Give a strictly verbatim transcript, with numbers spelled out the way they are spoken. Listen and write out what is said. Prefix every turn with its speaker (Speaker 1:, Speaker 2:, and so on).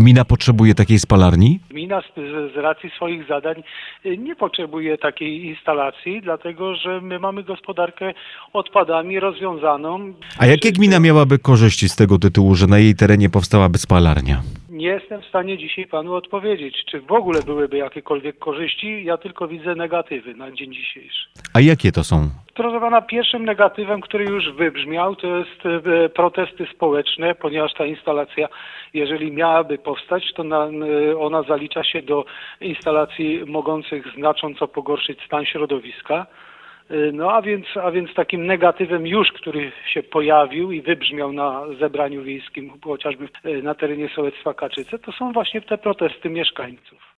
Speaker 1: gmina potrzebuje takiej spalarni?
Speaker 2: Gmina z, z racji swoich zadań nie potrzebuje takiej instalacji, dlatego że my mamy gospodarkę odpadami rozwiązaną.
Speaker 1: A jakie gmina miałaby korzyści z tego tytułu, że na jej terenie powstałaby spalarnia?
Speaker 2: Nie jestem w stanie dzisiaj panu odpowiedzieć, czy w ogóle byłyby jakiekolwiek korzyści. Ja tylko widzę negatywy na dzień dzisiejszy.
Speaker 1: A jakie to są?
Speaker 2: Proszę pana, pierwszym negatywem, który już wybrzmiał, to jest e, protesty społeczne, ponieważ ta instalacja, jeżeli miałaby powstać, to na, e, ona zalicza się do instalacji mogących znacząco pogorszyć stan środowiska. E, no a więc, a więc takim negatywem już, który się pojawił i wybrzmiał na zebraniu wiejskim, chociażby e, na terenie sołectwa Kaczyce, to są właśnie te protesty mieszkańców.